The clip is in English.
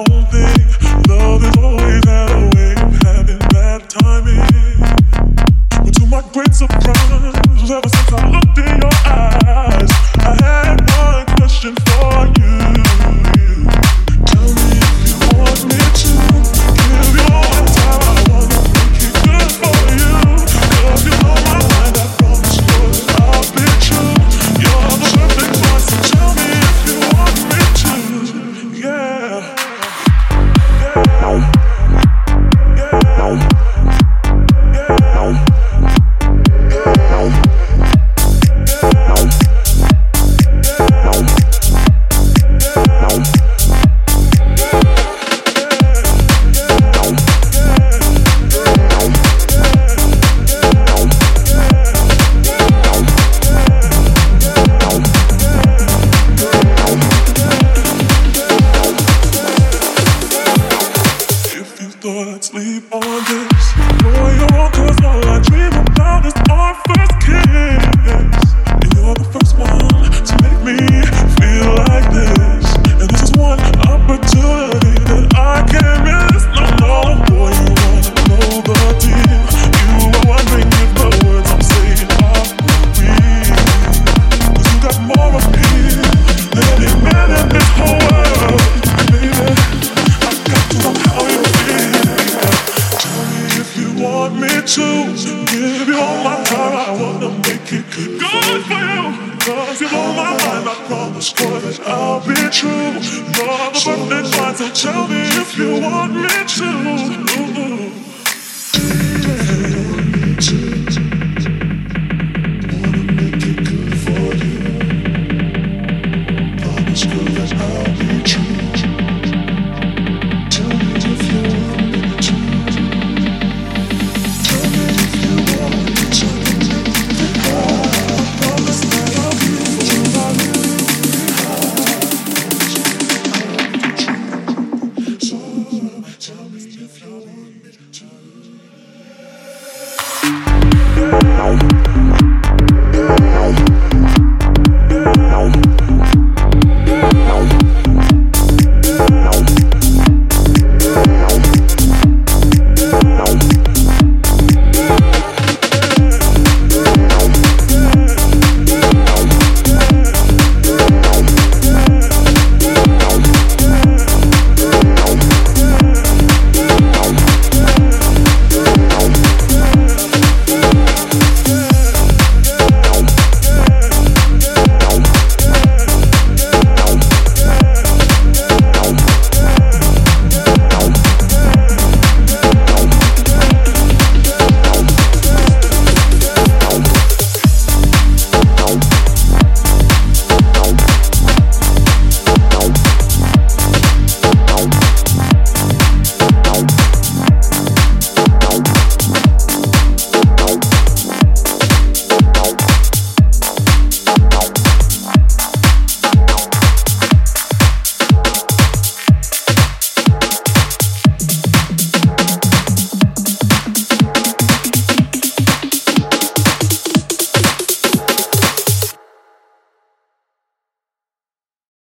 own thing. Love has always had a way of having bad timing. But to my great surprise, ever since I looked in your eyes, I had one question for you. Tell me if you want me to give you all the time. I wanna make it good for you. 'Cause you know my mind, I promise you I'll be true. You're the perfect one, so tell me if you want me to. Yeah. Thought I'd sleep on this. Boy, you're wrong, 'cause all I dream about is our first kiss. And you're the first one to make me feel like this. And this is one opportunity that I can't miss. No, no, boy, you wanna know the deal. You are wondering if the words I'm saying are real. 'Cause you got more appeal than any man in this whole world. Baby, I got to know how you feel. Want me to give you all my time. I wanna make it good for you. 'Cause you blow my mind, I promise, boy, that I'll be true. You're the perfect one, so tell me if you want me to. Wanna make it good for you. Promise, girl, that I'll